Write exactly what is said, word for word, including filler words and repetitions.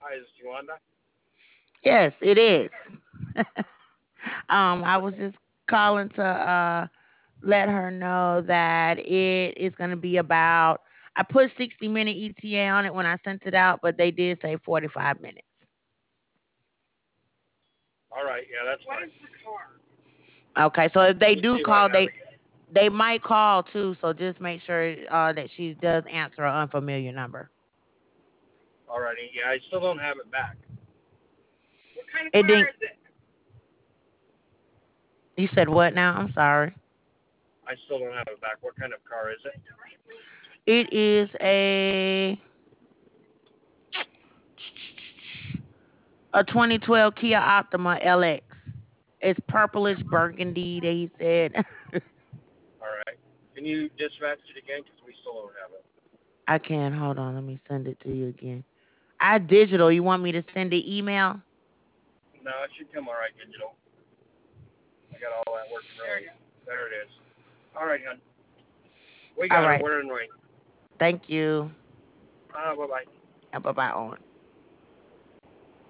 Hi, is this Yolanda? Yes, it is. Um, I was just calling to uh let her know that it is going to be about. I put sixty minute E T A on it when I sent it out, but they did say forty-five minutes. All right, yeah, that's fine. Okay, so if Let they me do see if I call, have they it yet. they might call too. So just make sure uh, that she does answer an unfamiliar number. All righty, yeah, I still don't have it back. It didn't. You said what now? I'm sorry. I still don't have it back. What kind of car is it? It is a a twenty twelve Kia Optima L X. It's purplish burgundy. That he said. All right. Can you dispatch it again? Because we still don't have it. I can hold on. Let me send it to you again. I digital. You want me to send the email? No, it should come all right digital. I got all that working early. There it is. All right, hon. We All got her. right. We're in range. Thank you. Ah, bye bye. Bye bye on.